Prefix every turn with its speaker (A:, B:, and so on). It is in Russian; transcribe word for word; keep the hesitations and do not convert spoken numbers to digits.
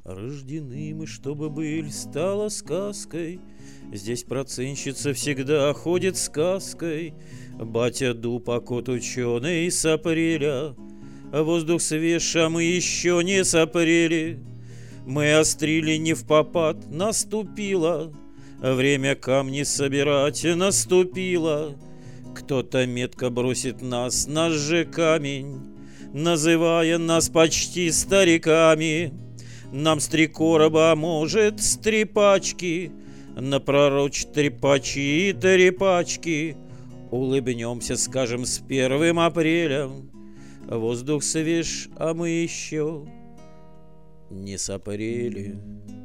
A: Рождены мы, чтобы быль стала сказкой. Здесь проценщица всегда ходит сказкой. Батя дуб, а кот ученый с апреля. Воздух свеж, а мы еще не с апреля. Мы острили не впопад, наступило время камни собирать, наступило. Кто-то метко бросит нас, наш же камень, называя нас почти стариками. Нам с три короба, может, с три пачки напророчь трепачи и трепачки. Улыбнемся, скажем, с первым апреля. Воздух свеж, а мы еще не с апреля.